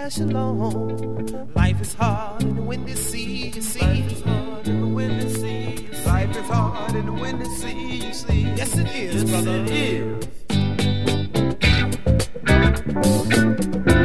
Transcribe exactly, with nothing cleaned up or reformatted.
dash along. Life is hard in the windy sea, you see. Life is hard in the windy sea, you see. Life is hard in the windy sea, you see. Yes, it is, yes, brother. It is.